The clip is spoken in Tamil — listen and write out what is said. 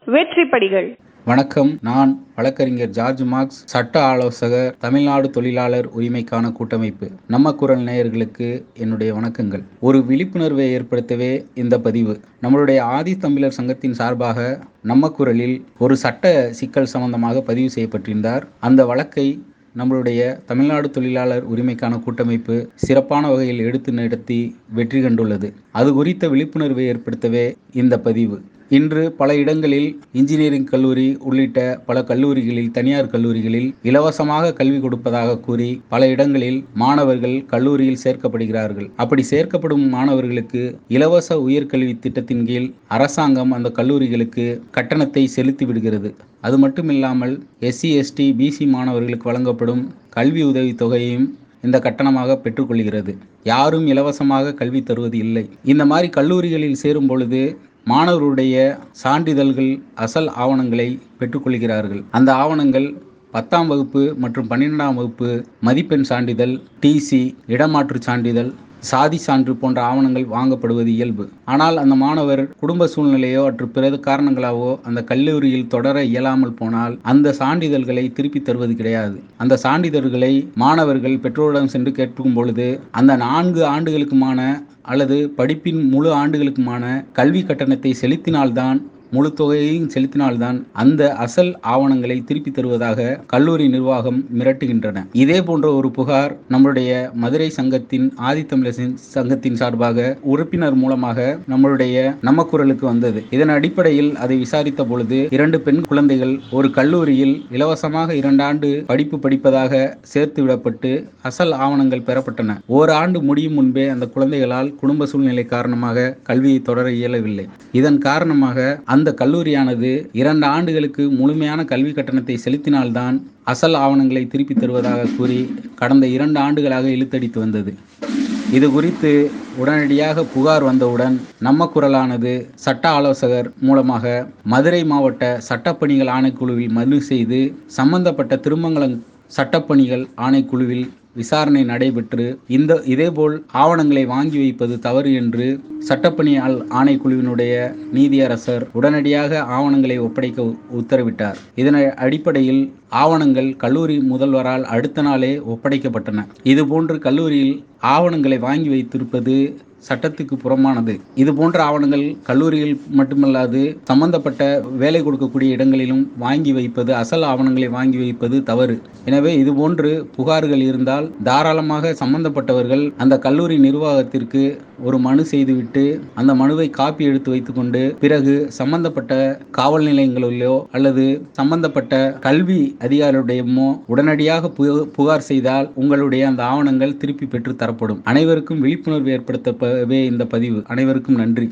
வெற்றிப்படிகள். வணக்கம். நான் வழக்கறிஞர் ஜார்ஜ் மார்க்ஸ், சட்ட ஆலோசகர், தமிழ்நாடு தொழிலாளர் உரிமைக்கான கூட்டமைப்பு. நம்ம குரல் நேயர்களுக்கு என்னுடைய வணக்கங்கள். ஒரு விழிப்புணர்வை ஏற்படுத்தவே இந்த பதிவு. நம்மளுடைய ஆதி தமிழர் சங்கத்தின் சார்பாக நம்ம குரலில் ஒரு சட்ட சிக்கல் சம்பந்தமாக பதிவு செய்யப்பட்டிருந்தார். அந்த வழக்கை நம்மளுடைய தமிழ்நாடு தொழிலாளர் உரிமைக்கான கூட்டமைப்பு சிறப்பான வகையில் எடுத்து நடத்தி வெற்றி கண்டுள்ளது. அது குறித்த விழிப்புணர்வை ஏற்படுத்தவே இந்த பதிவு. இன்று பல இடங்களில் இன்ஜினியரிங் கல்லூரி உள்ளிட்ட பல கல்லூரிகளில், தனியார் கல்லூரிகளில் இலவசமாக கல்வி கொடுப்பதாக கூறி பல இடங்களில் மாணவர்கள் கல்லூரியில் சேர்க்கப்படுகிறார்கள். அப்படி சேர்க்கப்படும் மாணவர்களுக்கு இலவச உயர்கல்வி திட்டத்தின் கீழ் அரசாங்கம் அந்த கல்லூரிகளுக்கு கட்டணத்தை செலுத்தி விடுகிறது. அது மட்டுமில்லாமல் SC, ST, BC மாணவர்களுக்கு வழங்கப்படும் கல்வி உதவி தொகையையும் இந்த கட்டணமாக பெற்றுக்கொள்கிறது. யாரும் இலவசமாக கல்வி தருவது இல்லை. இந்த மாதிரி கல்லூரிகளில் சேரும் பொழுது மாணவருடைய சான்றிதழ்கள், அசல் ஆவணங்களை பெற்றுக்கொள்கிறார்கள். அந்த ஆவணங்கள் 10ஆம் வகுப்பு மற்றும் 12ஆம் வகுப்பு மதிப்பெண் சான்றிதழ், TC, இடமாற்று சான்றிதழ், சாதி சான்று போன்ற ஆவணங்கள் வாங்கப்படுவது இயல்பு. ஆனால் அந்த மாணவர் குடும்ப சூழ்நிலையோ அல்லது பிற காரணங்களாவோ அந்த கல்லூரியில் தொடர இயலாமல் போனால் அந்த சான்றிதழ்களை திருப்பி தருவது கிடையாது. அந்த சான்றிதழ்களை மாணவர்கள் பெற்றோரிடம் சென்று கேட்கும் பொழுது அந்த 4 ஆண்டுகளுக்குமான அல்லது படிப்பின் முழு ஆண்டுகளுக்குமான கல்வி கட்டணத்தை செலுத்தினால்தான், முழு தொகையையும் செலுத்தினால்தான் அந்த அசல் ஆவணங்களை திருப்பி தருவதாக கல்லூரி நிர்வாகம் மிரட்டுகின்றன. இதே போன்ற ஒரு புகார் நம்முடைய மதுரை சங்கத்தின், ஆதித்தமிழர் சங்கத்தின் சார்பாக உறுப்பினர் மூலமாக நம்மளுடைய நம்ம குரலுக்கு வந்தது. இதன் அடிப்படையில் அதை விசாரித்த பொழுது 2 பெண் குழந்தைகள் ஒரு கல்லூரியில் இலவசமாக 2 ஆண்டு படிப்பு படிப்பதாக சேர்த்து விடப்பட்டு அசல் ஆவணங்கள் பெறப்பட்டன. ஓராண்டு முடியும் முன்பே அந்த குழந்தைகளால் குடும்ப சூழ்நிலை காரணமாக கல்வியை தொடர இயலவில்லை. இதன் காரணமாக அந்த கல்லூரியானது 2 ஆண்டுகளுக்கு முழுமையான கல்வி கட்டணத்தை செலுத்தினால்தான் அசல் ஆவணங்களை திருப்பி தருவதாக கூறி கடந்த 2 ஆண்டுகளாக இழுத்தடித்து வந்தது. இது குறித்து உடனடியாக புகார் வந்தவுடன் நம்ம குரலானது சட்ட ஆலோசகர் மூலமாக மதுரை மாவட்ட சட்டப்பணிகள் ஆணைக்குழுவில் மனு செய்து சம்பந்தப்பட்ட திருமங்கலம் சட்டப்பணிகள் ஆணைக்குழுவில் விசாரணை நடைபெற்று இதேபோல் ஆவணங்களை வாங்கி வைப்பது தவறு என்று சட்டப்பணி ஆணைக்குழுவினுடைய நீதியரசர் உடனடியாக ஆவணங்களை ஒப்படைக்க உத்தரவிட்டார். இதன் அடிப்படையில் ஆவணங்கள் கல்லூரி முதல்வரால் அடுத்த நாளே ஒப்படைக்கப்பட்டன. இதுபோன்று கல்லூரியில் ஆவணங்களை வாங்கி வைத்திருப்பது சட்டத்துக்கு புறம்பானது. இது போன்ற ஆவணங்கள் கல்லூரியில் மட்டுமல்லாது சம்பந்தப்பட்ட வேலை கொடுக்கக்கூடிய இடங்களிலும் வாங்கி வைப்பது, அசல் ஆவணங்களை வாங்கி வைப்பது தவறு. எனவே இதுபோன்று புகார்கள் இருந்தால் தாராளமாக சம்பந்தப்பட்டவர்கள் அந்த கல்லூரி நிர்வாகத்திற்கு ஒரு மனு செய்துவிட்டு அந்த மனுவை காப்பி எடுத்து வைத்துக்கொண்டு பிறகு சம்பந்தப்பட்ட காவல் நிலையங்களிலோ அல்லது சம்பந்தப்பட்ட கல்வி அதிகாரியுடையமோ உடனடியாக புகார் செய்தால் உங்களுடைய அந்த ஆவணங்கள் திருப்பி பெற்று தரப்படும். அனைவருக்கும் விழிப்புணர்வு ஏற்படுத்தவே இந்த பதிவு. அனைவருக்கும் நன்றி.